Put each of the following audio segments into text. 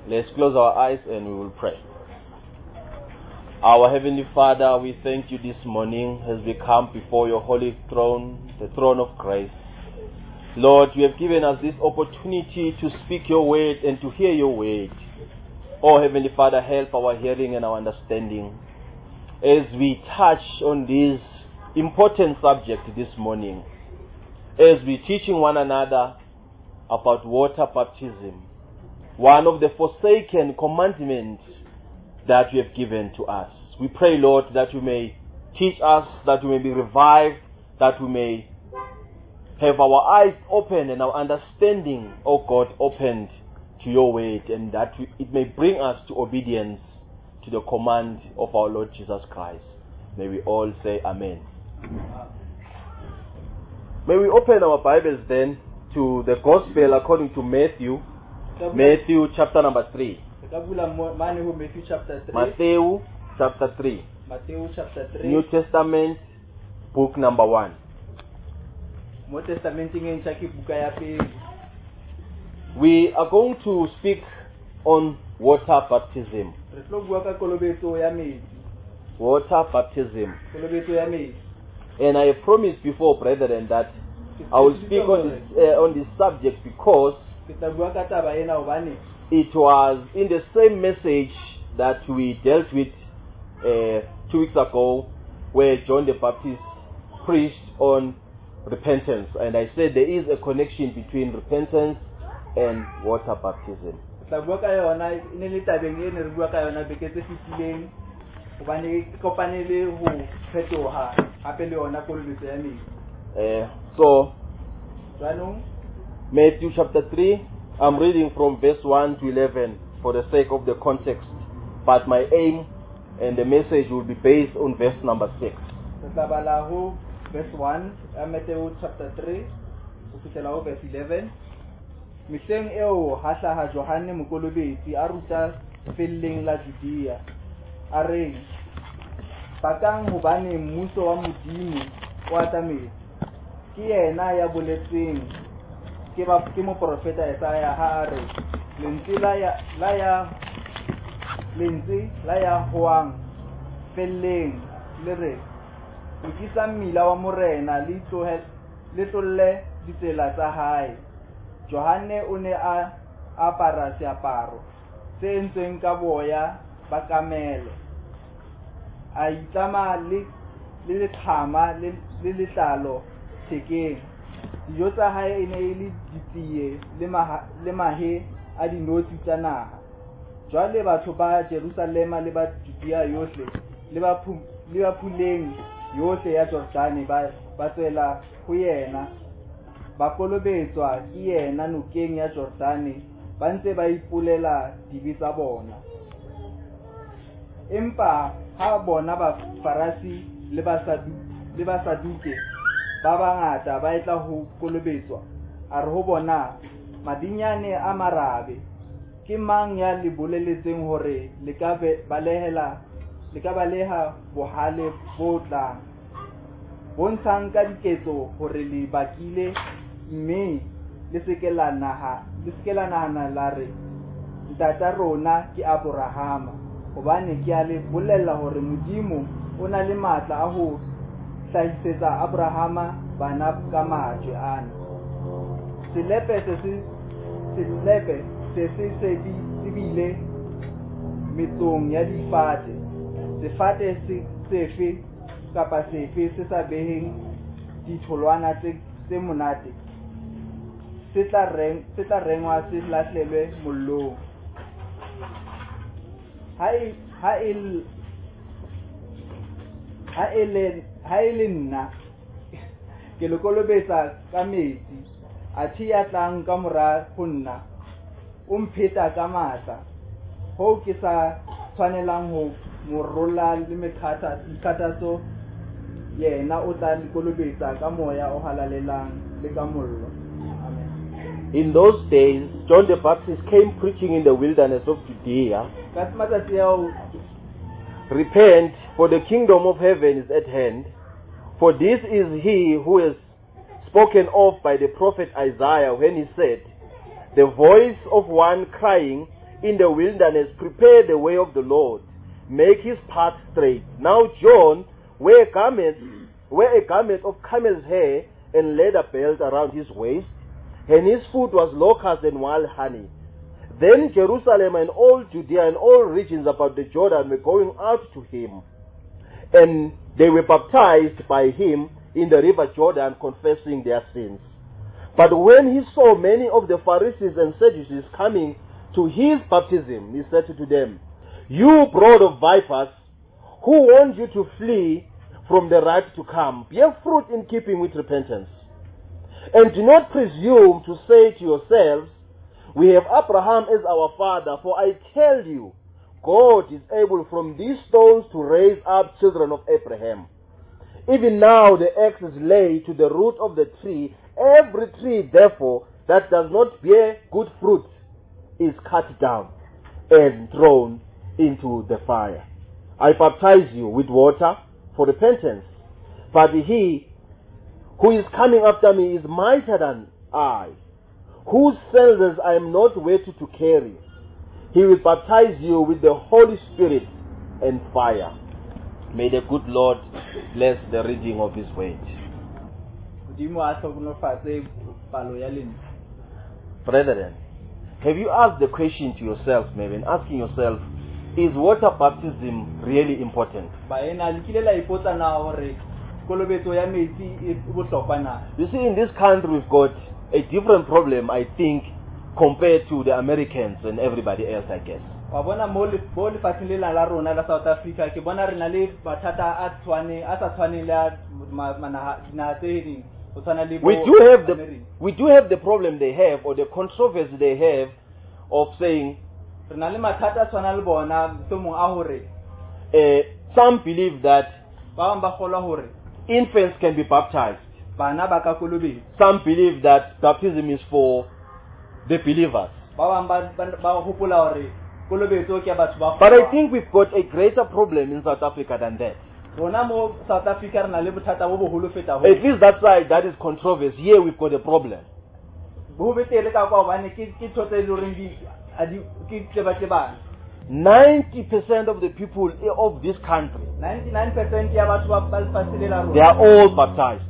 Let's close our eyes and we will pray. Our Heavenly Father, we thank you this morning as we come before your holy throne, the throne of grace. Lord, you have given us this opportunity to speak your word and to hear your word. Oh, Heavenly Father, help our hearing and our understanding as we touch on this important subject this morning, as we teaching one another about water baptism, one of the forsaken commandments that you have given to us. We pray, Lord, that you may teach us, that we may be revived, that we may have our eyes open and our understanding, oh God, opened to your word, and that it may bring us to obedience to the command of our Lord Jesus Christ. May we all say Amen. May we open our Bibles then to the Gospel according to Matthew chapter number 3. Matthew chapter 3. Matthew chapter 3. Matthew chapter 3. New Testament, book number 1. We are going to speak on water baptism. Water baptism. And I have promised before, brethren, that I will speak on this subject because it was in the same message that we dealt with 2 weeks ago, where John the Baptist preached on repentance. And I said there is a connection between repentance and water baptism. So, Matthew chapter 3, I'm reading from verse 1 to 11 for the sake of the context, but my aim and the message will be based on verse number 6. Verse 1, Matthew chapter 3, verse 11. Miseng eo hahlaha Johane Mokolobetsi a ruta felleng la Judea, a reng, bakang hobane mmuso wa Modimo o atametse, ke yena ya boletsweng ke moprofeta Isaiah ha a re, lentswe la ya hoang felleng le re, lokisa mmila wa morena le tlolle ditsela tsa hae. Johane o ne a apara seaparo se entsweng ka boya ba kamele, a itlama le letlhama le letlalo thekeng. Dijo tsa hae e ne e le ditsie le mahe a dinotshi tsa naha. Jwale batho ba Jerusalema le ba Judea yohle le ba phuleng yohle ya Jordane ba tswela ho yena, ba kolobetswa ke yena nokeng ya Jordane, ba ntse ba ipulela dibe tsa bona. Empa ha bona ba Farasi le ba Saduke ba bangata ba etla ho kolobetswa, a re ho bona, madinyane a marabe, ke mang ya le boleletseng hore le ka baleha bohale bo tlang, bontshang ka diketso hore le bakile, mme le seke la nahana la re, ntata rona ke Abrahama, hobane ke a le bolella hore Modimo o na le matla a ho hlahisetsa Abrahama bana ka majwe ana. Selepe se bile metsong ya difate, sefate sefe kapa sefe se sa beheng ditholwana tse monate, se tla rengwa se lahlelwe mollong. Ha e le nna ke le kolobetsa ka metsi, athe ya tlang ka mora ho nna o mpheta ka matla, ho ke sa tshwanelang ho mo rolla le mekgathatso, yena o tla le kolobetsa ka moya o halalelang le ka mollo. Amen. In those days, John the Baptist came preaching in the wilderness of Judea, repent, for the kingdom of heaven is at hand. For this is he who is spoken of by the prophet Isaiah when he said, the voice of one crying in the wilderness, prepare the way of the Lord, make his path straight. Now John wear a garment of camel's hair and leather belt around his waist, and his food was locusts and wild honey. Then Jerusalem and all Judea and all regions about the Jordan were going out to him, and they were baptized by him in the river Jordan, confessing their sins. But when he saw many of the Pharisees and Sadducees coming to his baptism, he said to them, "You brood of vipers, who warned you to flee from the wrath to come? Bear fruit in keeping with repentance. And do not presume to say to yourselves, 'We have Abraham as our father,' for I tell you, God is able from these stones to raise up children of Abraham. Even now the axe is laid to the root of the tree. Every tree, therefore, that does not bear good fruit is cut down and thrown into the fire. I baptize you with water for repentance, but he who is coming after me is mightier than I, whose sandals I am not worthy to carry. He will baptize you with the Holy Spirit and fire." May the good Lord bless the reading of his word. Brethren, have you asked the question to yourself, maybe, and asking yourself, is water baptism really important? You see, in this country we've got a different problem, I think, compared to the Americans and everybody else, I guess. We do have the problem they have, or the controversy they have, of saying some believe that infants can be baptized. Some believe that baptism is for the believers. But I think we've got a greater problem in South Africa than that. At least that side, that is controversy. Here we've got a problem. 90% of the people of this country, 99% they are all baptized.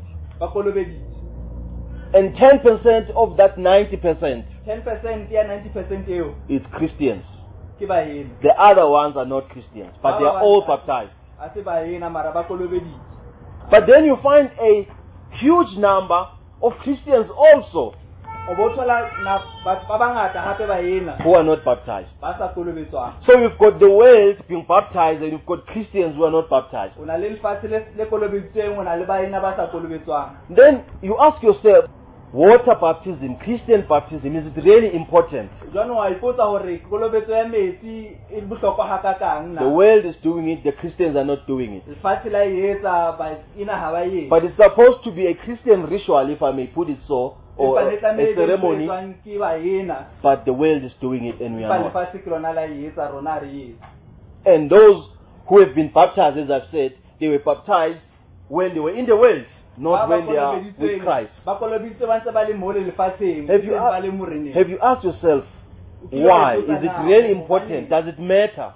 And 10% of that 90% 10% ya 90% is Christians. ke baeni. The other ones are not Christians, but they are all baptized. But then you find a huge number of Christians also who are not baptized. So you've got the world being baptized and you've got Christians who are not baptized. Then you ask yourself, water baptism, Christian baptism, is it really important? The world is doing it, the Christians are not doing it. But it's supposed to be a Christian ritual, if I may put it so, or a ceremony, but the world is doing it and we are not. And those who have been baptized, as I've said, they were baptized when they were in the world, not when they are with Christ. Have you asked yourself, why? Is it really important? Does it matter?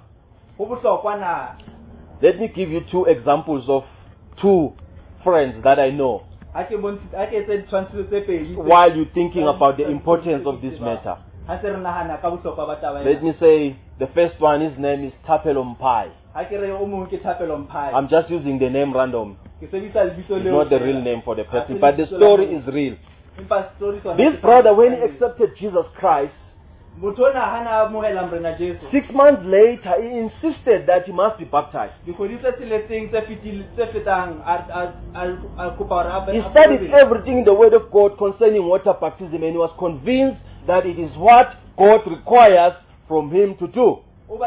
Let me give you two examples of two friends that I know, while you're thinking about the importance of this matter. Let me say, the first one, his name is Thapelo Mpai. I'm just using the name random. It's not the real name for the person, but the story is real. This brother, when he accepted Jesus Christ, 6 months later, he insisted that he must be baptized. He studied everything in the Word of God concerning water baptism, and he was convinced that it is what God requires from him to do.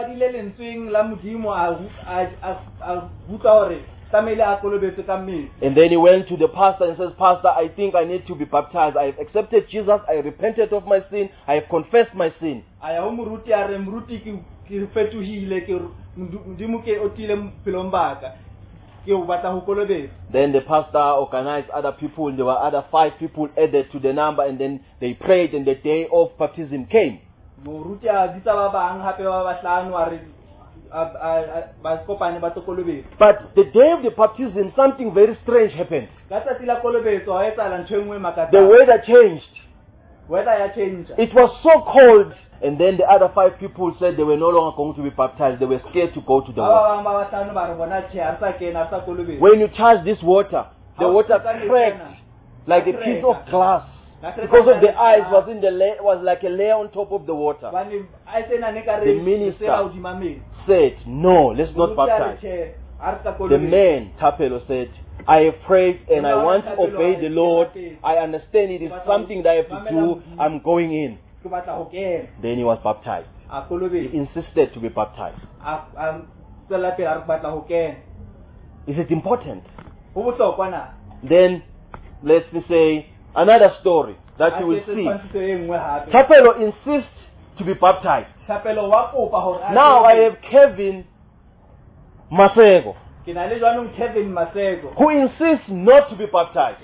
And then he went to the pastor and says, "Pastor, I think I need to be baptized. I have accepted Jesus. I repented of my sin. I have confessed my sin." Then the pastor organized other people. There were other 5 people added to the number, and then they prayed, and the day of baptism came. moruti a bitsa ba bang hape ba bahlano a re ba kopane ba tlo kolobetsa. But the day of the baptism, something very strange happened. Ka tsatsi la kolobetso ha etsahala ntho e nngwe e makatsang. The weather changed. Weather ya change. It was so cold, and then the other 5 people said they were no longer going to be baptized. They were scared to go to the Ba water. bang ba bahlano ba re bona tjhe ha re sa kena, ha re sa kolobetsa. When you charge this water, the water cracked like a piece of glass because of the ice was like a layer on top of the water. The minister said, "No, let's not baptize." The man, Tapelo, said, "I have prayed and I want to obey the Lord. I understand it is something that I have to do. I'm going in." Then he was baptized. He insisted to be baptized. Is it important? Then, let's say, another story that you will see. Tapelo insists to be baptized. Now I have Kevin Masego, who insists not to be baptized.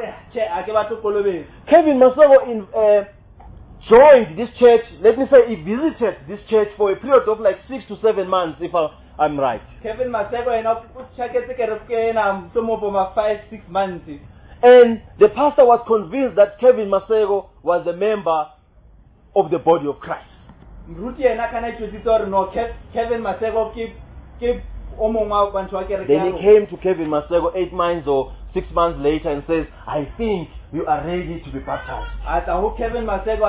Kevin Masego joined this church. Let me say he visited this church for a period of like 6 to 7 months, if I'm right. Kevin Masego 5-6 months. And the pastor was convinced that Kevin Masego was a member of the body of Christ. Kevin Masego Then he came to Kevin Masego 8 months or 6 months later and says, "I think you are ready to be baptized." Kevin Masego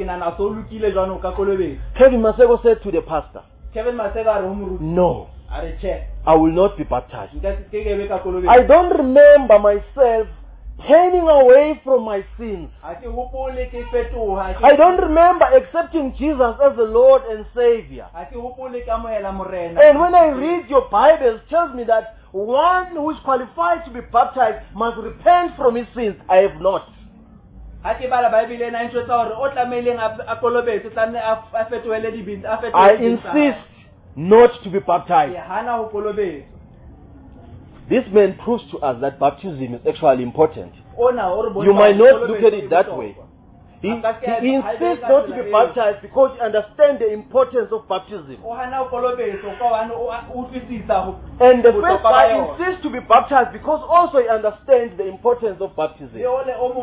said to the pastor, "No, I will not be baptized. I don't remember myself turning away from my sins. I don't remember accepting Jesus as the Lord and Savior. And when I read your Bible, it tells me that one who is qualified to be baptized must repent from his sins. I have not." I insist not to be baptized. This man proves to us that baptism is actually important. You might not look at it that way. He insists not to be baptized because he understands the importance of baptism. And the first guy insists to be baptized because also he understands the importance of baptism. We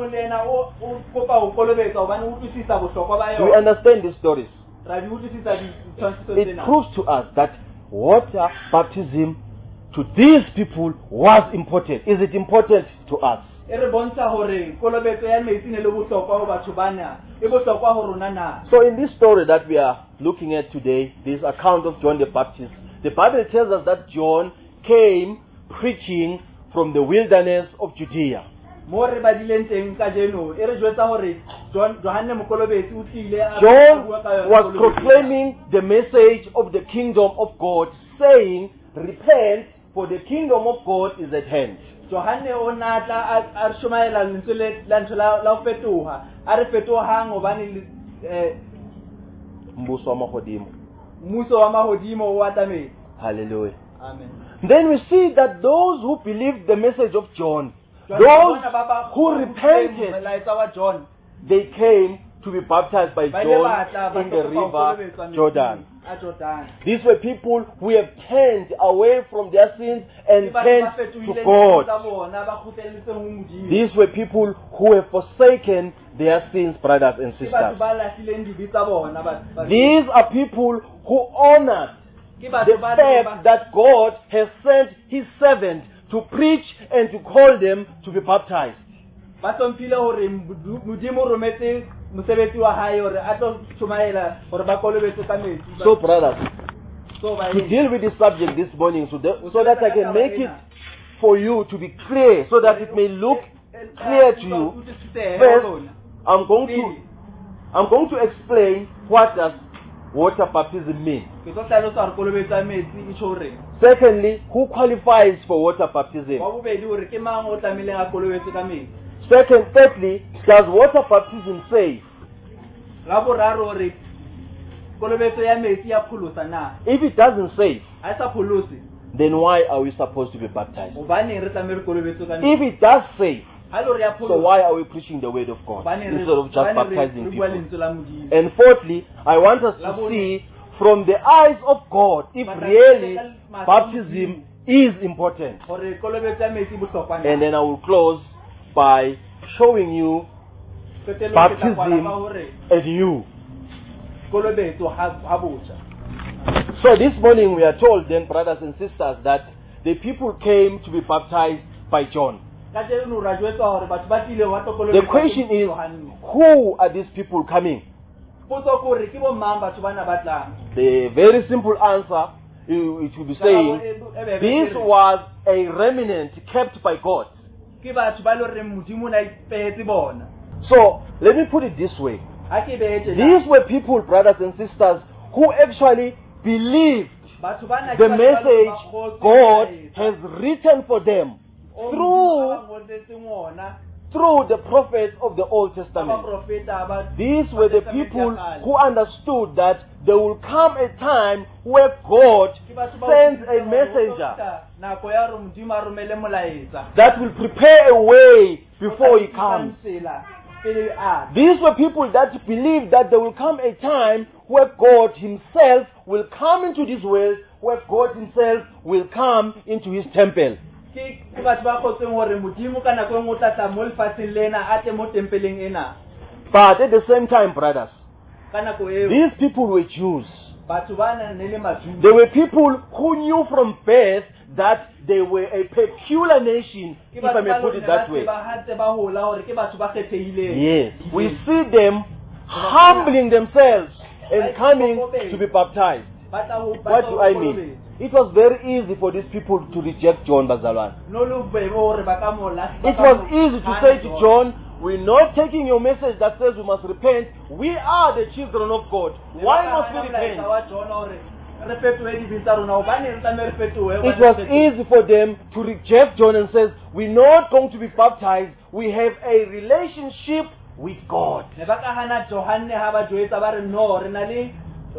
understand these stories. It proves to us that water baptism to these people was important. Is it important to us? So in this story that we are looking at today, this account of John the Baptist, the Bible tells us that John came preaching from the wilderness of Judea. John was proclaiming the message of the kingdom of God, saying, "Repent, for the kingdom of God is at hand." Hallelujah. Amen. Then we see that those who believed the message of John, those who repented, they came to be baptized by John in the river Jordan. These were people who have turned away from their sins and turned to God. These were people who have forsaken their sins, brothers and sisters. These are people who honored the fact that God has sent His servant to preach and to call them to be baptized. So, brothers, to deal with this subject this morning so that I can make it for you to be clear, so that it may look clear to you, first, I'm going to explain what does water baptism mean. Secondly, who qualifies for water baptism? Thirdly, does water baptism save? If it doesn't save, then why are we supposed to be baptized? If it does save, Ha lo re ya So pholoha, why are we preaching the word of God hobane re- instead of just hobane re- baptizing re bua people? lentswe la Modimo. And fourthly, I want us to see from the eyes of God if really baptism is important. Hore kolobetso ya metsi e bohlokwa na. And then I will close by showing you Qetellong ke tla kwala baptism ka hore anew. kolobetso ha botjha. So this morning we are told then, brothers and sisters, that the people came to be baptized by John. Kajeno ra jwetswa hore batho ba tlile wa tlo The kolobetso. question is, who are these people coming? Potso ke hore ke bo mang batho bana ba tlang. The very simple answer, it will be saying, this was a remnant kept by God. Ke batho ba lo reng Modimo na ipehetse bona. So, let me put it this way. Ha ke behetse These were people, brothers and sisters, who actually believed batho bana ke the batho ba message ba kgotse God melaetsa. has written for them O through, Modimo a ngotseng ona, through the prophets of the Old ba Testament. profeta ba. These were the Testament people ya kgale. who understood that there will come a time where God Ke batho ba sends utlwisitseng a hore messenger ho tlo fihla nako ya hore Modimo a romele molaetsa. that will prepare a way before He comes. Tsela pele a. These were people that believed that there will come a time where God Himself will come into this world, where God Himself will come into His temple. Ke batho ba kgotseng hore Modimo ka nako e nngwe o tla tla mo lefatsheng lena a tle mo tempeleng ena. But at the same time, brothers, Ka nako eo these people were Jews. batho bana ne le Majuu. They were people who knew from birth that they were a peculiar nation, Ke if I batho may ba put lo it ne that ba way. tseba hatse ba hola hore ke batho ba kgethehileng. Yes. We see them humbling themselves and coming to be baptized. Ba tla ho- ba What tla do ho I kolobetsa. mean? It was very easy for these people to reject John Bazalwan. No lo bebe hore ba ka mo lahla- ba It ka was mo easy to hana say to John, we're not taking your message that says we must repent. We are the children of God. Le Why ba must ka we hana molaetsa repent? wa Jona hore re fetohe dibini tsa rona, hobane re tlameha re fetohe, It hobane was re fetohe. easy for them to reject John and says, we're not going to be baptized. We have a relationship with God. Ne ba ka hana Johanne ha ba jwetsa ba re no, re na le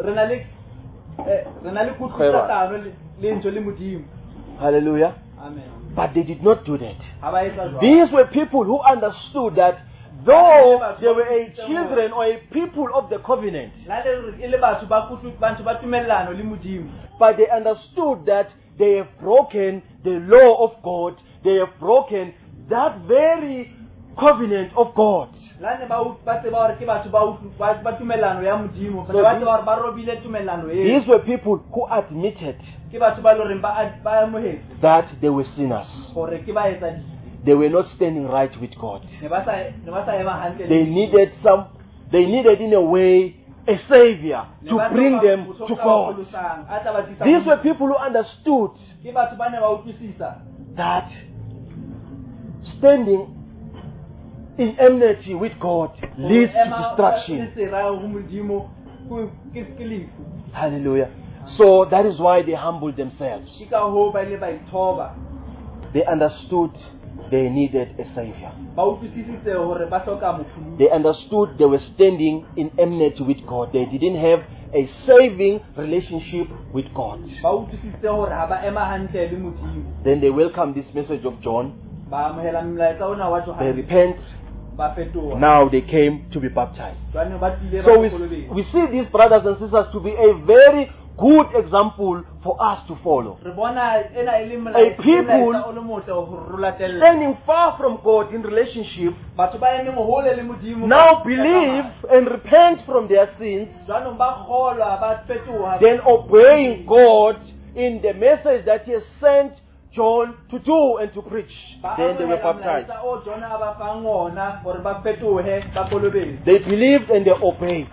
kutlwisisano le ntho le Modimo. Hallelujah. Amen. But they did not do that. Ha ba etsa jwalo. These were people who understood that though they were a children or a people of the covenant, La le e le batho ba tumellano le Modimo. but they understood that they have broken the law of God. They have broken that very covenant of God. La ne ba tseba hore ke batho ba tumellano ya Modimo. So Ba tseba hore ba robile tumellano eo. These were people who admitted Ke batho ba lo reng ba amohetse that they were sinners. hore ke ba etsa di. They were not standing right with God. Ne ba sa ema hantle. They needed in a way a savior Ne to ba bring hloka them motho to o ka ba God. pholosang, a tla ba tlisa These were ho- people who understood Ke batho ba ne ba utlwisisa that standing in enmity with God leads to destruction. Hallelujah. So that is why they humbled themselves. They understood they needed a savior. They understood they were standing in enmity with God. They didn't have a saving relationship with God. Then they welcome this message of John. They repent. Now they came to be baptized. So we see these brothers and sisters to be a very good example for us to follow. A people standing far from God in relationship now believe and repent from their sins, then obeying God in the message that He has sent John to do and to preach. Then they were baptized. They believed and they obeyed.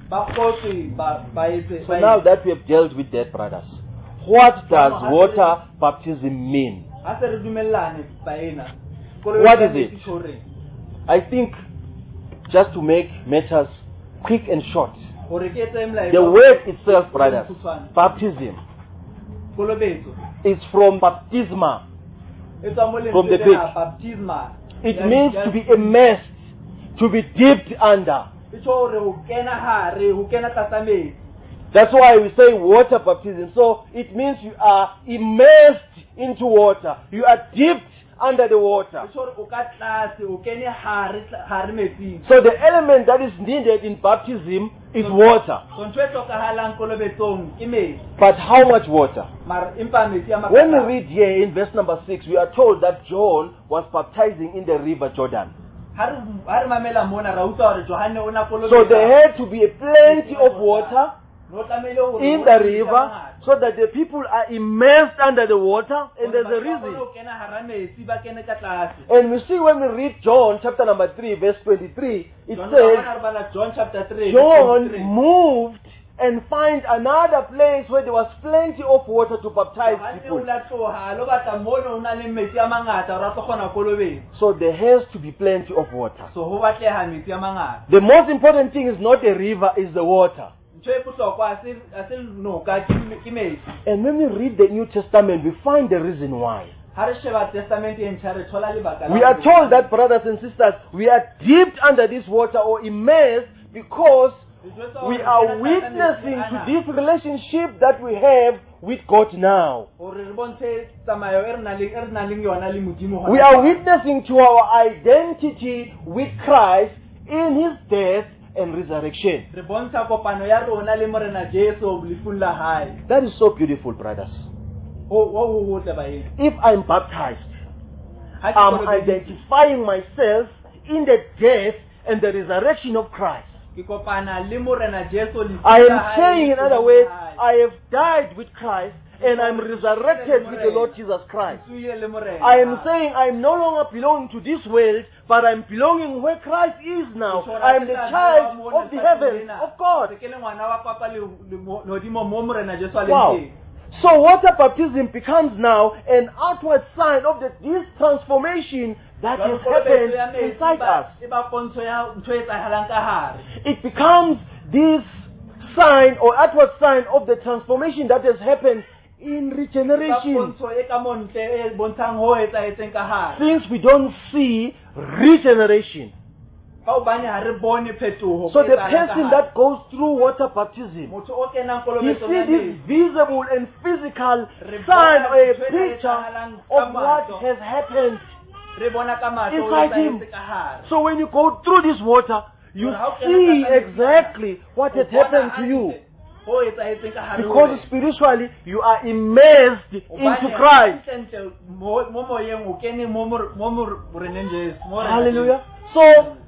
So now that we have dealt with that, brothers, what does water baptism mean? What is it? I think, just to make matters quick and short, the word itself, brothers, baptism, is from baptisma, from the Greek. It means to be immersed, to be dipped under. That's why we say water baptism. So it means you are immersed into water. You are dipped under the water. So the element that is needed in baptism is water. But how much water? When we read here in verse number 6, we are told that John was baptizing in the river Jordan. So there had to be a plenty of water in the river so that the people are immersed under the water, and there's a reason. And we see when we read John chapter number 3 verse 23, it says John moved and find another place where there was plenty of water to baptize people. So there has to be plenty of water. The most important thing is not the river, is the water. And when we read the New Testament, we find the reason why. We are told that, brothers and sisters, we are dipped under this water or immersed because we are witnessing to this relationship that we have with God now. We are witnessing to our identity with Christ in His death and resurrection. That is so beautiful, brothers. If I'm baptized, I'm identifying myself in the death and the resurrection of Christ. I am saying, in other words, I have died with Christ and I'm resurrected with the Lord Jesus Christ. I am saying I'm no longer belonging to this world, but I'm belonging where Christ is now. I am the child of the heavens, of God. Wow. So water baptism becomes now an outward sign of this transformation that has happened inside us. It becomes this sign or outward sign of the transformation that has happened in regeneration. Since we don't see regeneration, so the person that goes through water baptism, he sees this visible and physical sign or a picture of what has happened inside him. So when you go through this water, you see exactly what has happened to you. Because spiritually you are immersed into Christ. Hallelujah. So,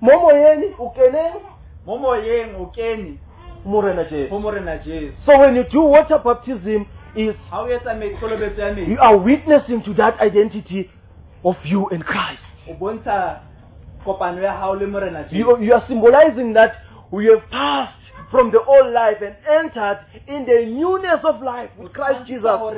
so when you do water baptism, you are witnessing to that identity of you in Christ. You are symbolizing that we have passed from the old life and entered in the newness of life with Christ Jesus. So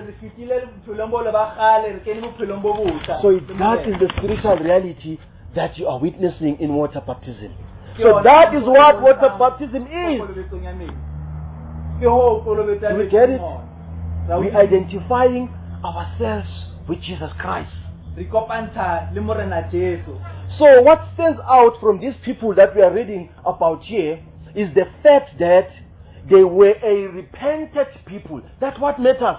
that is the spiritual reality that you are witnessing in water baptism. So that is what water baptism is. Do we get it? We are identifying ourselves with Jesus Christ. So what stands out from these people that we are reading about here is the fact that they were a repentant people. That's what matters.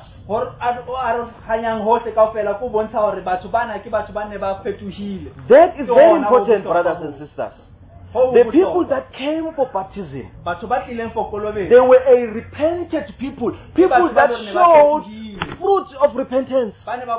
That is very important, brothers and sisters. The people that came for baptism, they were a repentant people. People that showed fruit of repentance.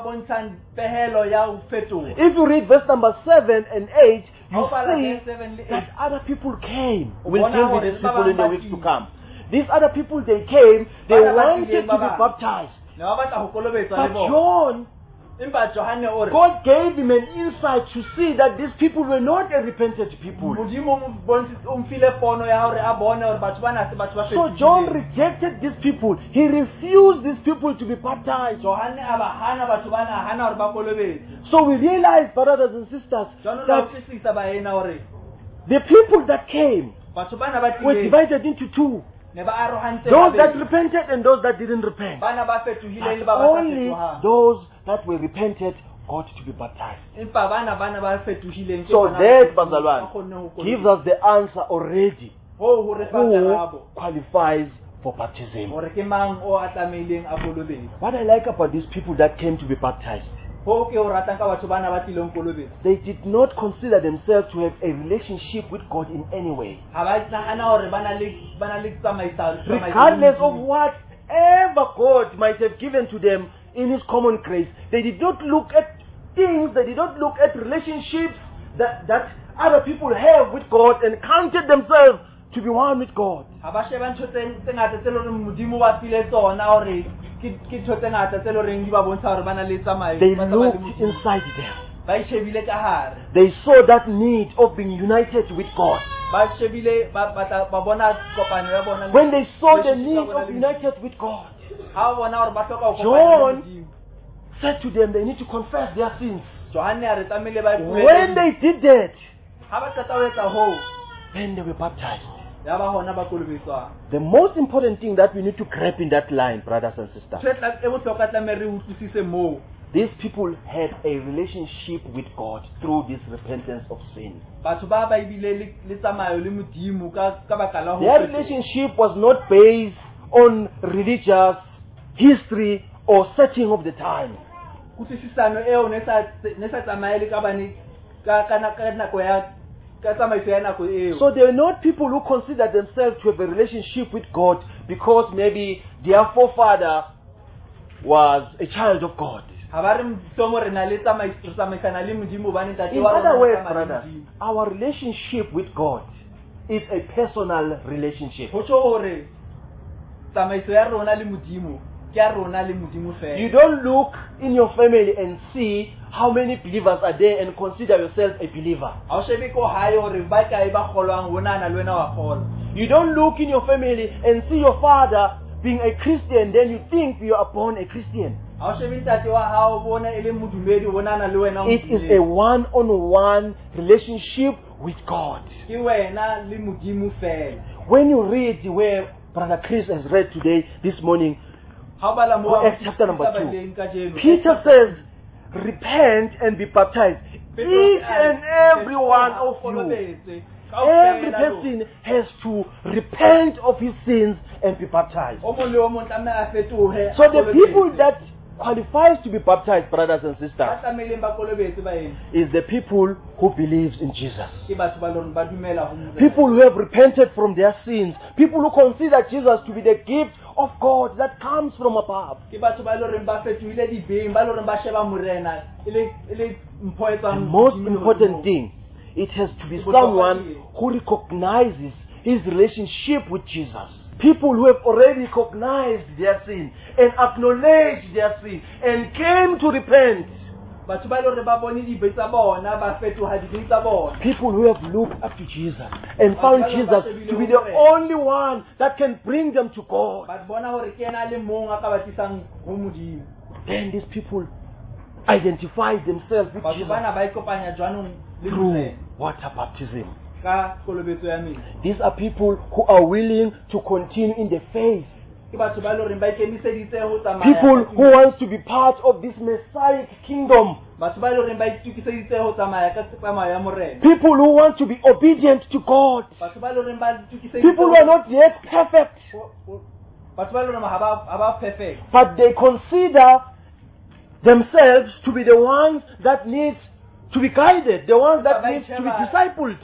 If you read verse number 7 and 8, you see that other people came. We'll deal with these people in the weeks to come. These other people, they came, they wanted to be baptized. But John, God gave him an insight to see that these people were not a repentant people. So John rejected these people. He refused these people to be baptized. So we realize, brothers and sisters, that the people that came were divided into two. Those that repented and those that didn't repent. But only those that were repented got to be baptized. So that, Bazalwan, gives us the answer already. Who qualifies for baptism. gore ke mang o a tlameileng a kolobetse. What I like about these people that came to be baptized, Ho ke o ratang ka batho bana ba tlileng kolobetsa. they did not consider themselves to have a relationship with God in any way. Ha ba nahana hore ba na le tsamaisano. Regardless of whatever God might have given to them in His common grace, they did not look at things, they did not look at relationships that other people have with God and counted themselves to be one with God. Ha ba sheba ntho tse ngata tse leng modimo wa file tsona hore ke ntho tse ngata tse leng di ba bontsha hore ba na le tsamayo. They looked inside them. Ba shebile ka hare. They saw that need of being united with God. Ba shebile ba bona kopano ya bona. When they saw the need of united with God, ha bona hore ba hloka ho kopana le John Modimo. said to them they need to confess their sins. Johane a re tlamehile ba When they did that, ha ba qeta ho etsa ho, then they were baptized. ya ba hona ba kolobetswa. The most important thing that we need to grab in that line, brothers and sisters, Tsetla e bohlokwa tlamehile re utlwisise moo. these people had a relationship with God through this repentance of sin. Batho ba ba ibile le tsamayo le Modimo ka baka la ho. Their relationship was not based on religious history or setting of the time. Kutlwisisano eo ne sa tsamaye le ka bane ka nako ya ka tsamaiso ya nako eo. So they were not people who considered themselves to have a relationship with God because maybe their forefather was a child of God. Ha ba re msomo re na le tsamaisana le Modimo ba ne tate In wa other rona words, tsamaya le brothers, Modimo. our relationship with God is a personal relationship. Ho tjho hore tsamaiso ya rona le Modimo ke ya rona le Modimo fela. You don't look in your family and see how many believers are there and consider yourself a believer. Ha o shebe ko hae hore ba kae ba kgolwang hona na le wena wa kgolwa. You don't look in your family and see your father being a Christian, then you think you are born a Christian. Ha o shebe ntate wa hao bona e le modumedi hona na le wena. It is a one-on-one relationship with God. Ke wena le Modimo fela. When you read where Brother Chris has read today, this morning, Ha ba la mo Acts chapter number 2, Peter says, repent and be baptized. Each and every one of you, every person has to repent of his sins and be baptized. So the people that qualifies to be baptized, brothers and sisters, is the people who believes in Jesus. People who have repented from their sins. People who consider Jesus to be the gift of God that comes from above. The most important thing, it has to be someone who recognizes his relationship with Jesus. People who have already recognized their sin and acknowledged their sin and came to repent. People who have looked up to Jesus and found Jesus to be the only one that can bring them to God. Then these people identify themselves with Jesus through water baptism. These are people who are willing to continue in the faith. People who want to be part of this Messianic kingdom. People who want to be obedient to God. People who are not yet perfect, but they consider themselves to be the ones that need to be guided, the ones that need to be discipled.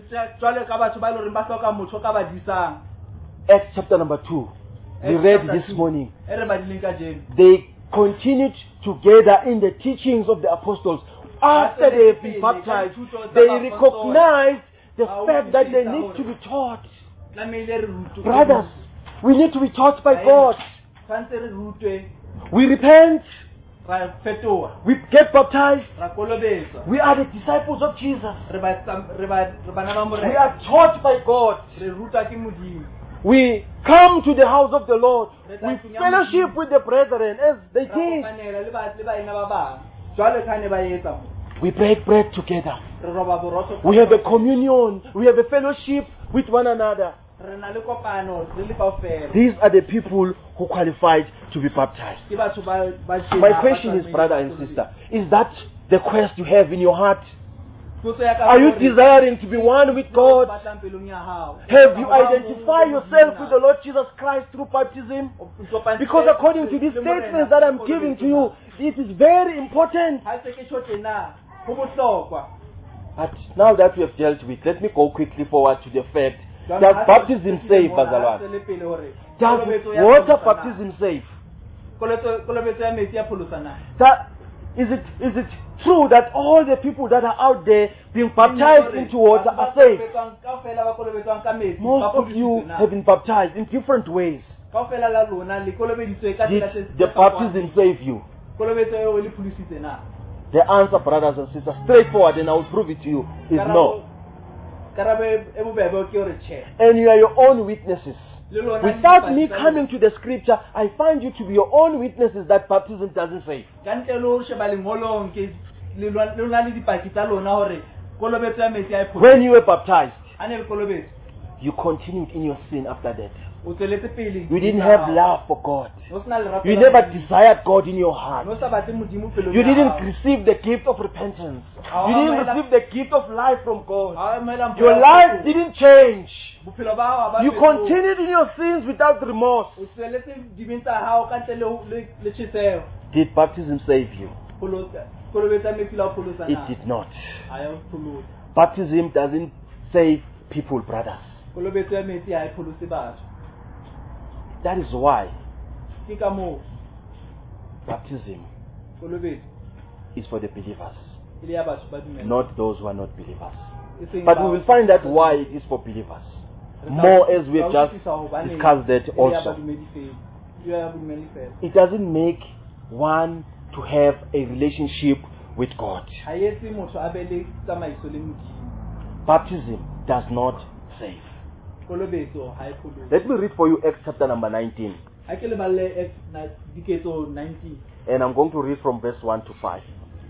Acts chapter number 2. We read this morning. They continued together in the teachings of the apostles. After they have been baptized, they recognized the fact that they need to be taught. Brothers, we need to be taught by God. We repent. We get baptized. We are the disciples of Jesus. We are taught by God. We come to the house of the Lord. We fellowship with the brethren as they did. We break bread together. We have a communion. We have a fellowship with one another. These are the people who qualified to be baptized. My question is, brother and sister, is that the quest you have in your heart? Are you desiring to be one with God? Have you identified yourself with the Lord Jesus Christ through baptism? Because according to these statements that I'm giving to you, it is very important. But now that we have dealt with, let me go quickly forward to the fact that baptism save, Bazalwane. Does water baptism save? Is it true that all the people that are out there being baptized into water are saved? Most of you have been baptized in different ways. Did the baptism save you? The answer, brothers and sisters, straightforward, and I will prove it to you, is no. And you are your own witnesses. Without me coming to the scripture, I find you to be your own witnesses that baptism doesn't save. When you were baptized, you continued in your sin after that. You didn't have love for God. You never desired God in your heart. You didn't receive the gift of repentance. You didn't receive the gift of life from God. Your life didn't change. You continued in your sins without remorse. Did baptism save you? It did not. Baptism doesn't save people, brothers. That is why baptism is for the believers, not those who are not believers. But we will find out why it is for believers. More as we have just discussed that also. It doesn't make one to have a relationship with God. Baptism does not save. Let me read for you Acts chapter number 19. And I'm going to read from verse 1 to 5.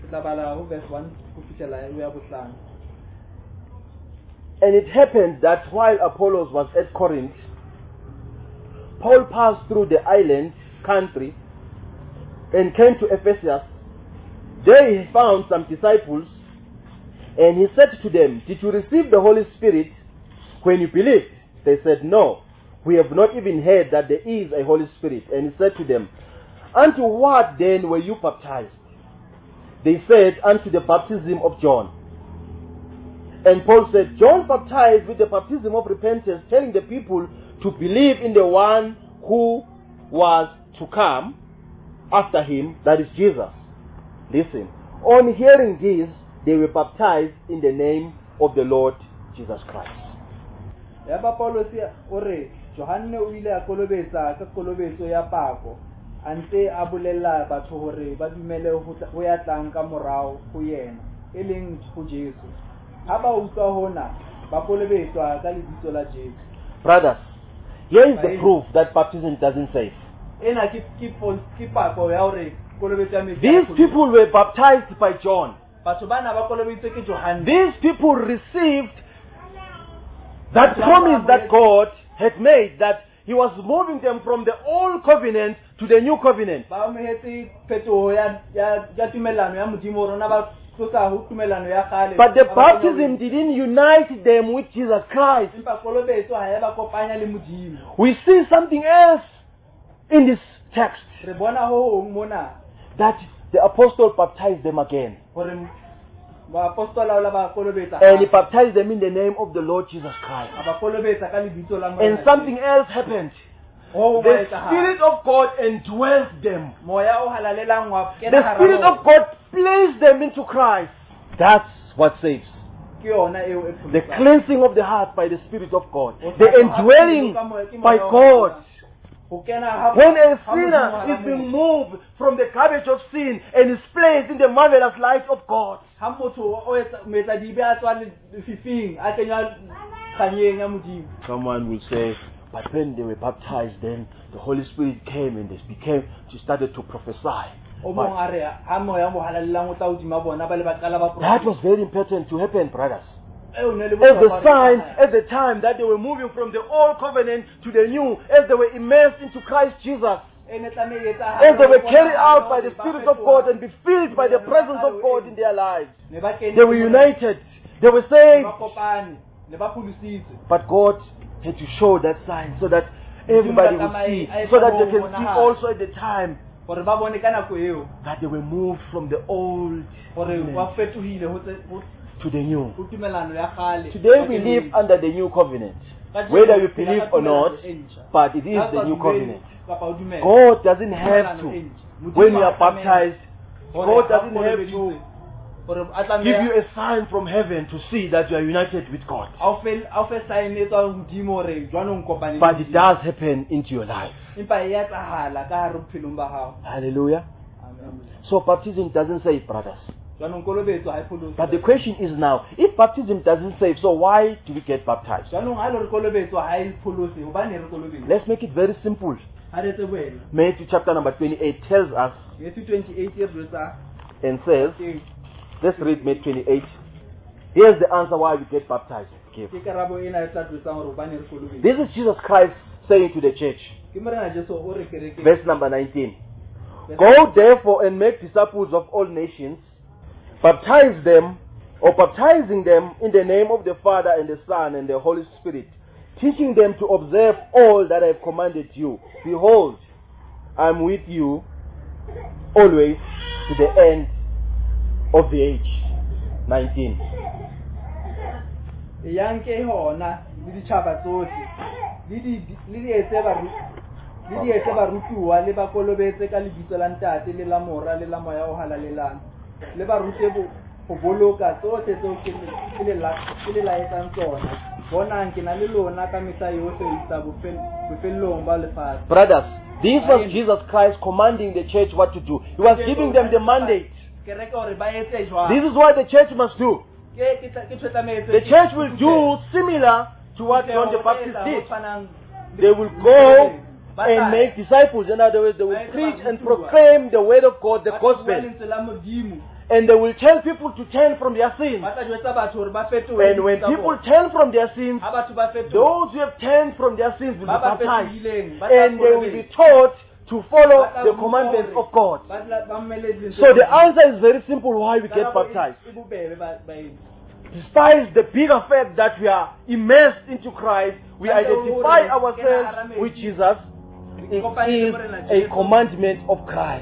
And it happened that while Apollos was at Corinth, Paul passed through the island country and came to Ephesus. There he found some disciples, and he said to them, "Did you receive the Holy Spirit when you believed?" They said, "No, we have not even heard that there is a Holy Spirit." And he said to them, "Unto what then were you baptized?" They said, "Unto the baptism of John." And Paul said, "John baptized with the baptism of repentance, telling the people to believe in the one who was to come after him, that is Jesus." Listen, on hearing this, they were baptized in the name of the Lord Jesus Christ. Yaba Paulo sia ore Johanne o ile a kolobetsa ka kolobetso ya pako ante a bolella batho hore ba dumele ho ya tlang ka morao ho yena e leng ho Jesu. Ha ba utlwa hona ba kolobetswa ka lebitso la Jesu. Brothers, here is the proof that baptism doesn't save. Ena ke pako ya hore kolobetsa metsi. These people were baptized by John. Batho bana ba kolobetswe ke Johanne. These people received that promise that God had made, that He was moving them from the old covenant to the new covenant. But the baptism didn't unite them with Jesus Christ. We see something else in this text, that the apostle baptized them again. And he baptized them in the name of the Lord Jesus Christ. And something else happened. The Spirit of God indwelt them. The Spirit of God placed them into Christ. That's what saves. The cleansing of the heart by the Spirit of God. The indwelling by God. When a sinner is being moved from the garbage of sin and is placed in the marvelous light of God. Someone will say, but when they were baptized, then the Holy Spirit came and they started to prophesy. That was very important to happen, brothers. As the sign, at the time that they were moving from the old covenant to the new, as they were immersed into Christ Jesus, as they were carried out by the Spirit of God and be filled by the presence of God in their lives, they were united They were saved. ba kopane ne ba pholositswe. But God had to show that sign so that everybody would see, so that they can see also at the time Gore ba bone ka nako eo that they were moved from the old gore wa fetohile ho to the new. tumelano ya kgale. Today we live under the new covenant. Whether you believe or not, but it is the new covenant. God doesn't have to, when you are baptized, God doesn't have to give you a sign from heaven to see that you are united with God. But it does happen into your life. Hallelujah. So baptism doesn't save, brothers. But the question is now, if baptism doesn't save, so why do we get baptized? Let's make it very simple. Matthew chapter number 28 tells us and says, let's read Matthew 28. Here's the answer why we get baptized. This is Jesus Christ saying to the church. Verse number 19. Go therefore and make disciples of all nations, baptizing them in the name of the Father and the Son and the Holy Spirit, teaching them to observe all that I have commanded you. Behold, I am with you always to the end of the age. 19. le etse barutuwa le ba kolobetse ka lebitso la ntate le la mora le la moya o halalelang le ba rute go boloka tsotlhe tseo ke le laetsang tsona bonang ke na le lona ka mehla yohle ho isa bofellong ba lefatshe. Brothers, this was Jesus Christ commanding the church what to do. He was giving them the mandate. This is what the church must do. The church will do similar to what John the Baptist did. They will go and make disciples. In other words, they will preach and proclaim the word of God, the gospel. And they will tell people to turn from their sins. And when people turn from their sins, those who have turned from their sins will be baptized. And they will be taught to follow the commandments of God. So the answer is very simple why we get baptized. Despite the bigger fact that we are immersed into Christ, we identify ourselves with Jesus. It is a commandment of Christ.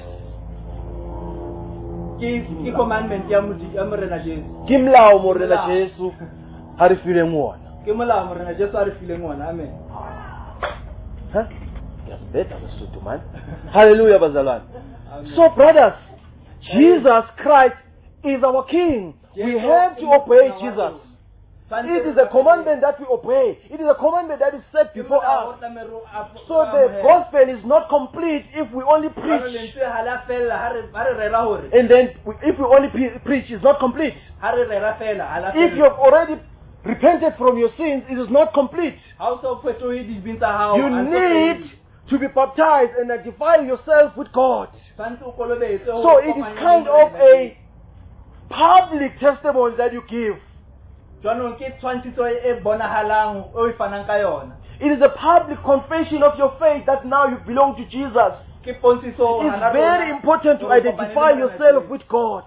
Kimlao morena Jesu harifile ngwana. Amen. Huh? That's better as a man. Hallelujah, bazalwane. So brothers, Jesus Christ is our King. We have to obey Jesus. It is a commandment that we obey. It is a commandment that is set before us. So the gospel is not complete if we only preach. And then if we only preach, it's not complete. If you have already repented from your sins, it is not complete. You need to be baptized and identify yourself with God. So it is kind of a public testimony that you give. It is a public confession of your faith that now you belong to Jesus. It is very important to identify yourself with God.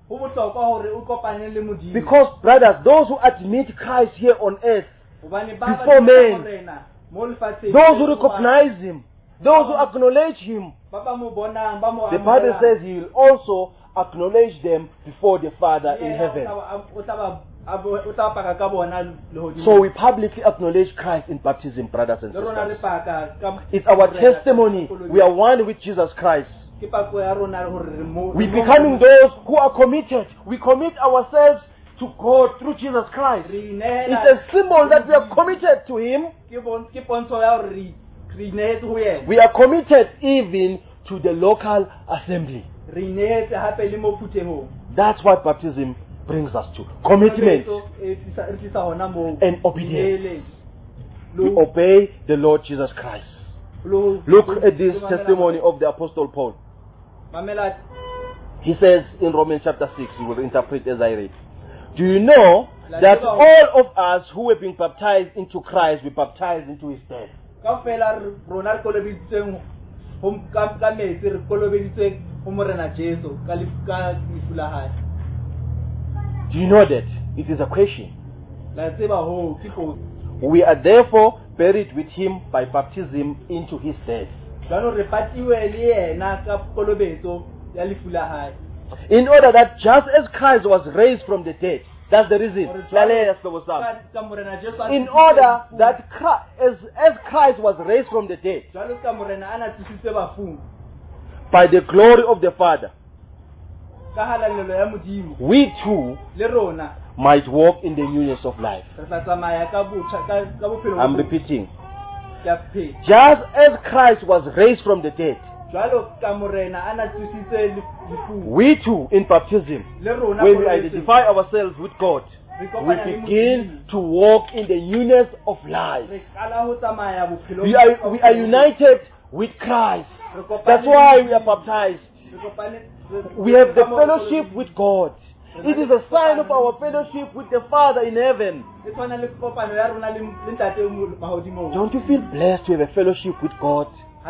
Because, brothers, those who admit Christ here on earth before men, those who recognize Him, those who acknowledge Him, the Bible says He will also acknowledge them before the Father in heaven. So we publicly acknowledge Christ in baptism, brothers and sisters. It's our testimony. We are one with Jesus Christ. We're becoming those who are committed. We commit ourselves to God through Jesus Christ. It's a symbol that we are committed to Him. We are committed even to the local assembly. That's what baptism brings us to. Commitment and obedience. We obey the Lord Jesus Christ. Look at this testimony of the Apostle Paul. He says in Romans chapter 6, you will interpret as I read. Do you know that all of us who have been baptized into Christ, we baptized into His death? Do you know that? It is a question. La tseba ho ke potso. We are therefore buried with him by baptism into his death. Jwalo re patiwe le yena ka kolobetso ya lefu la hae. In order that just as Christ was raised from the dead, that's the reason. Lalela sihlobo sami. Ka morena Jesu a In order that as Christ was raised from the dead jwalo ka morena ana tshitswe bafung by the glory of the Father, ka halalelo ya modimo we too le rona might walk in the newness of life. re tla tsamaya ka botjha ka bophelo I'm bo repeating. ya phe. Just as Christ was raised from the dead, Jwalo ka morena ana tshitswe lefung we too in baptism, le rona when we kolobetsong, identify ourselves with God, we begin to walk in the newness of life. re qala ho tsamaya bophelo We are united with Christ. That's why we are baptized. We have the fellowship with God. It is a sign of our fellowship with the Father in heaven. Don't you feel blessed to have a fellowship with God?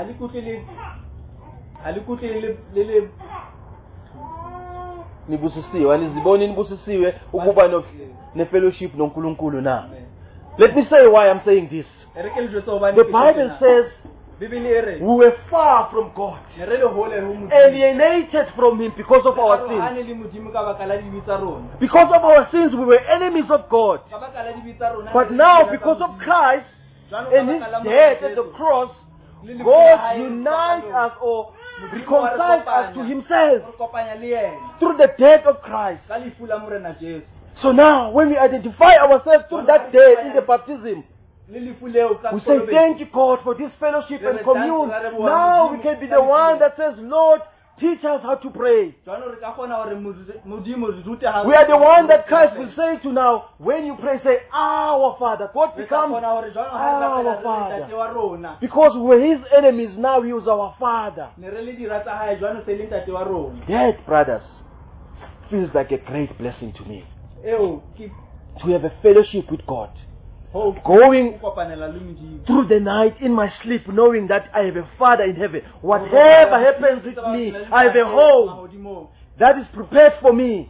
Nibusisiwe, aniziboni nibusisiwe ukuba ne-fellowship noNkulunkulu na. Let me say why I'm saying this. The Bible says we were far from God, alienated from Him because of our sins. Because of our sins, we were enemies of God. But now, because of Christ and His death at the cross, God unites us or reconciles us to Himself through the death of Christ. So now, when we identify ourselves through that death in the baptism, we say, thank you, God, for this fellowship and commune. Now we can be the one that says, Lord, teach us how to pray. We are the one that Christ will say to now, when you pray, say, Our Father. God becomes our Father. Because we were His enemies, now He is our Father. That, brothers, feels like a great blessing to me. To have a fellowship with God. Going through the night in my sleep, knowing that I have a Father in heaven. Whatever happens with me, I have a home that is prepared for me.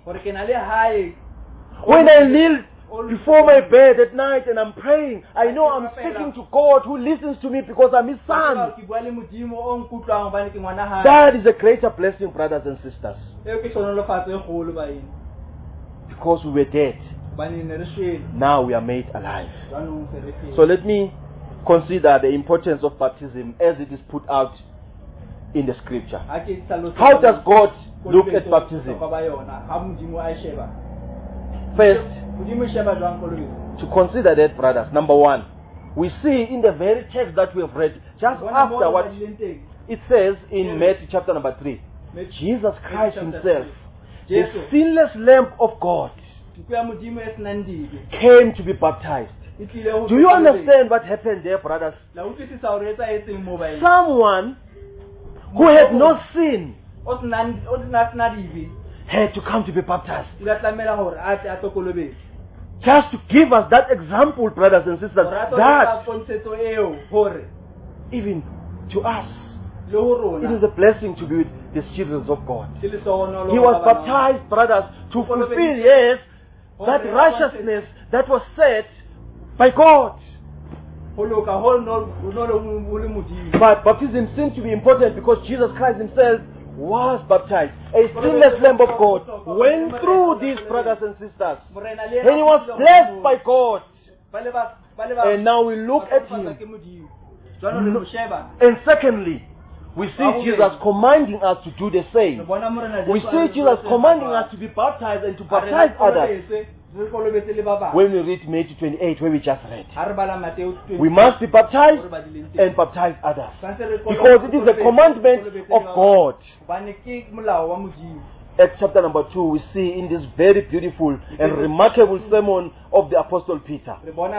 When I kneel before my bed at night and I'm praying, I know I'm speaking to God who listens to me because I'm His son. That is a greater blessing, brothers and sisters. Because we were dead, now we are made alive. So let me consider the importance of baptism as it is put out in the scripture. How does God look at baptism? First, to consider that, brothers, number one, we see in the very text that we have read, just after what it says in Matthew chapter number 3, Jesus Christ Himself, the sinless Lamb of God, came to be baptized. Do you understand what happened there, brothers? Someone who had no sin had to come to be baptized. Just to give us that example, brothers and sisters, that even to us, it is a blessing to be with the children of God. He was baptized, brothers, to fulfill, yes, that righteousness that was set by God. But baptism seemed to be important because Jesus Christ Himself was baptized. A sinless Lamb of God went through these, brothers and sisters. And He was blessed by God. And now we look at Him. And secondly, we see Jesus commanding us to do the same. We see Jesus commanding us to be baptized and to baptize others. When we read Matthew 28, where we just read, we must be baptized and baptize others. Because it is the commandment of God. Acts chapter number 2, we see in this very beautiful and remarkable sermon of the Apostle Peter.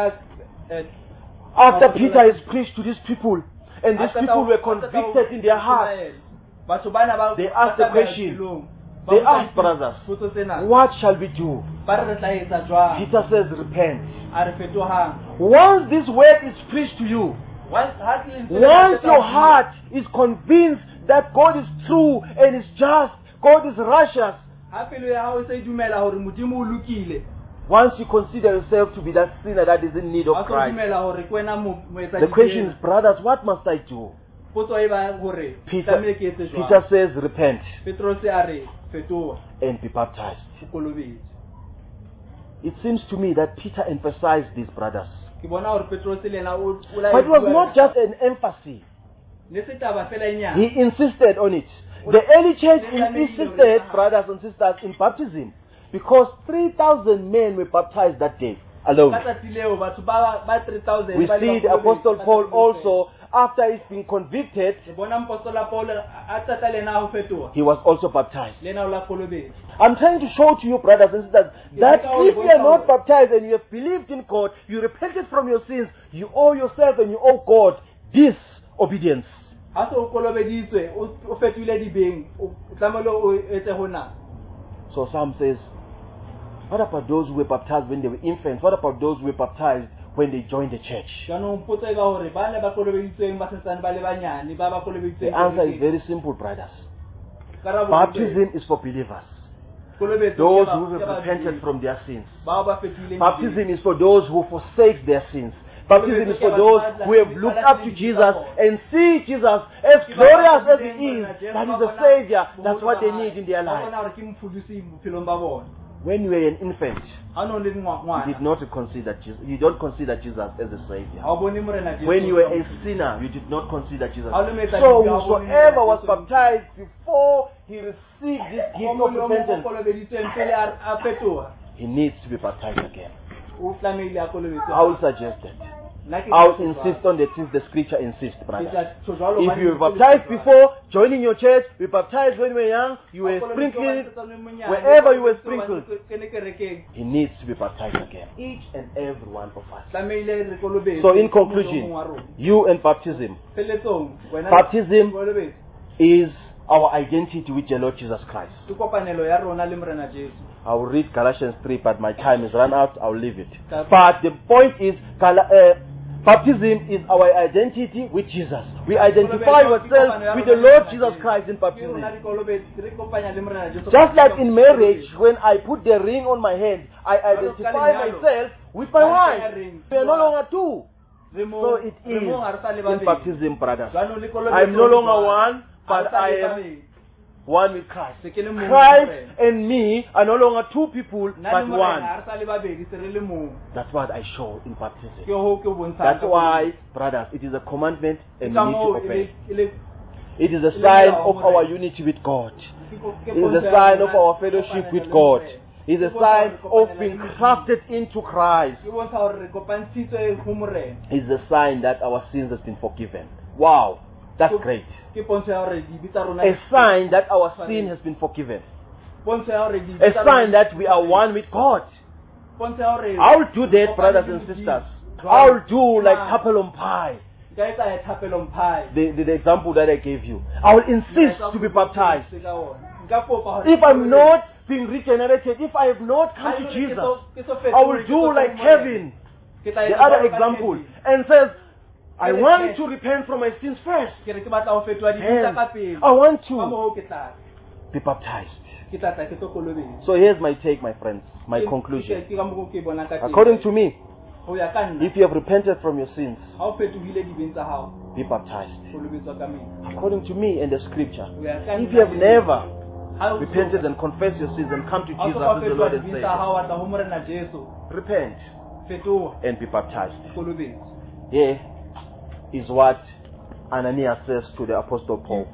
After Peter has preached to these people, and these people were convicted in their hearts, they asked the question. They asked, brothers, what shall we do? Peter says, repent. Once this word is preached to you, once your heart is convinced that God is true and is just, God is righteous, ha pelo ya hao e se dumela hore modimo o lokile, once you consider yourself to be that sinner that is in need of ha o Christ, dumela hore ke wena moetsa the question is, brothers, what must I do? potso e ba hore tlamehile ke etse jwang? Peter says, repent Petros a re fetoha and be baptized. o kolobetse. It seems to me that Peter emphasized these brothers. Ke bona hore Petros le ena o But it was not just an emphasis. le setaba fela nyana. He insisted on it. The early church insisted, brothers and sisters, in baptism because 3,000 men were baptized that day alone. Ka tsatsi leo batho ba 3,000 We ba le see the ba Apostle kolobetse Paul ka tsatsi leo. also, after he's been convicted, Ke bona Apostola Paul a tsata le ena ho fetoha. he was also baptized. Le ena o la kolobetse. I'm trying to show to you, brothers and sisters, that if you are not baptized and you have believed in God, you repented from your sins, you owe yourself and you owe God this obedience. Ha se o kolobeditswe o fetohile dibeng o tlamelo o etse hona. So some says, what about those who were baptized when they were infants? What about those who were baptized when they joined the church? Jaanong potso e ba hore ba ne ba kolobeditsweng ba santsane ba le banyane ba ba The kolobeditsweng. answer is very simple, brothers. Karabo Baptism is for believers, kolobetso those ke ba- who ke have ba repented bibele. from their sins. Bao ba fetohileng Baptism is for those who forsake their sins. Baptism is for those who have looked up to Jesus and see Jesus as glorious as He is, that He's a Savior. That's what they need in their Ba bona lives. hore ke mofolosi bophelong ba bona. When you were an infant, Ha no le you ngwana. did not consider Jesus. You don't consider Jesus as a Savior. Ha o bone morena Jesu. When you were a sinner, you did not consider Jesus. How do you make that So you are whosoever was born in- baptized before he received this gift Ho of mo repentance, kolobeditsweng pele a fetoha. he needs to be baptized again. O tlamehile a kolobetswe. I will suggest that. Nna ke I will tla insist on the things the scripture insists, Ke brothers. tla tjho jwalo If hobane you were ke baptized kolobetswe. before, joining your church, be baptized when you were young, you were sprinkled, wherever you were sprinkled, he needs to be baptized again. Each and every one of us. So in conclusion, you and baptism. Baptism is our identity with the Lord Jesus Christ. I will read Galatians 3, but my time is run out. I will leave it. But the point is, baptism is our identity with Jesus. We identify ourselves with the Lord Jesus Christ in baptism. Just like in marriage, when I put the ring on my hand, I identify myself with my wife. We are no longer two. So it is in baptism, brothers. I am no longer one, but I am one with Christ. Christ and me are no longer two people, but one. That's what I show in baptism. That's why, brothers, it is a commandment and we need to obey. It is a sign of our unity with God. It is a sign of our fellowship with God. It is a sign of being crafted into Christ. It is a sign that our sins has been forgiven. Wow, that's great. A sign that our sin has been forgiven. A sign that we are one with God. I'll do that, brothers and sisters. I'll do like tapelum pie. The example that I gave you. I will insist to be baptized. If I'm not being regenerated, if I have not come to Jesus, I will do like Kevin, the other example, and says, I want to repent from my sins first. And I want to be baptized. So here's my take, my friends, my conclusion. According to me, if you have repented from your sins, be baptized. According to me and the scripture, if you have never repented and confessed your sins and come to Jesus as the Lord and Savior, repent and be baptized. Here is what Ananias says to the Apostle Paul.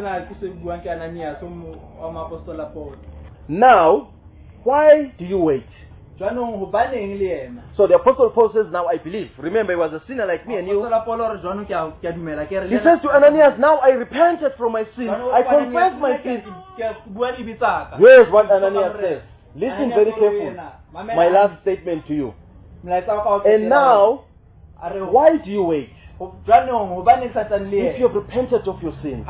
Now, why do you wait? So the Apostle Paul says, now I believe. Remember, he was a sinner like me and you. He says to Ananias, now I repented from my sin. I confess my sin. Here's what Ananias says. Listen very carefully. My last statement to you. And now, why do you wait? If you have repented of your sins,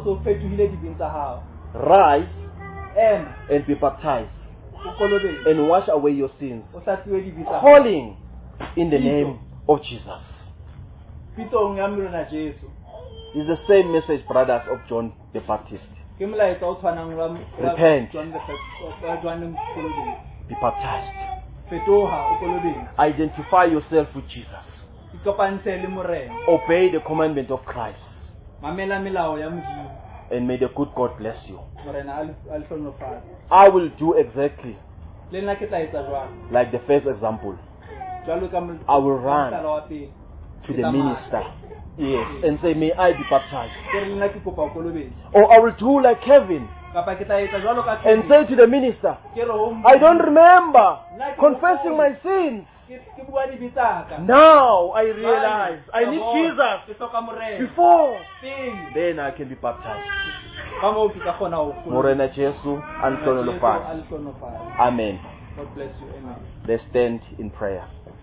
rise and be baptized and wash away your sins, calling in the name of Jesus. It's the same message, brothers, of John the Baptist. ke molaetsa o tshwanang wa Repent. Johaneng kolobeng. Be baptized. Fetoha o kolobeng. Identify yourself with Jesus. Ikopantshe le morena. Obey the commandment of Christ. Mamela melao ya Modimo. And may the good God bless you. Morena a le hlonolofatse. I will do exactly Le nna ke tla etsa jwalo. like the first example. Jwalo ka I will run mohlala wa pele. to the minister. Yes. And say, may I be baptized. Ke re le nna ke kopa o kolobeng. Or I will do like Kevin Kapa ke tla etsa jwalo ka and say to the minister, ke re ho I don't remember confessing my sins. ke bua dibitsaka. Now I realize I need Jesus Ke hloka morena. before. Pele. Then I can be baptized. Ka moo ke tla kgona ho Morena Jesu A anhlonelofase. le hlonolofatse. Amen. God bless you. Amen. Let's stand in prayer.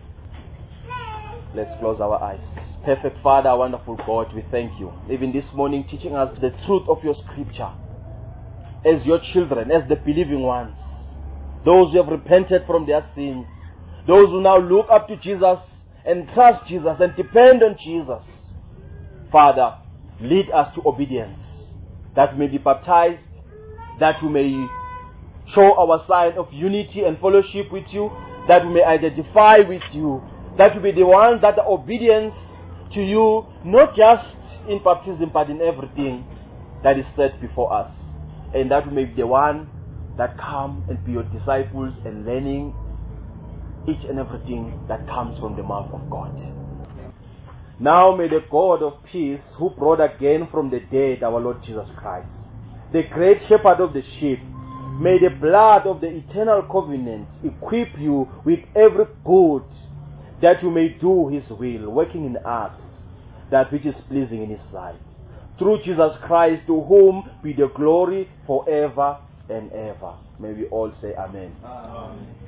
Let's close our eyes. Perfect Father, wonderful God, we thank you. Even this morning, teaching us the truth of your scripture. As your children, as the believing ones. Those who have repented from their sins. Those who now look up to Jesus and trust Jesus and depend on Jesus. Father, lead us to obedience. That we may be baptized. That we may show our sign of unity and fellowship with you. That we may identify with you. That we be the ones that are obedient to you, not just in baptism, but in everything that is set before us. And that we may be the one that come and be your disciples and learning each and everything that comes from the mouth of God. Now may the God of peace, who brought again from the dead our Lord Jesus Christ, the great shepherd of the sheep, may the blood of the eternal covenant equip you with every good, that you may do his will, working in us that which is pleasing in his sight. Through Jesus Christ, to whom be the glory forever and ever. May we all say amen. Amen.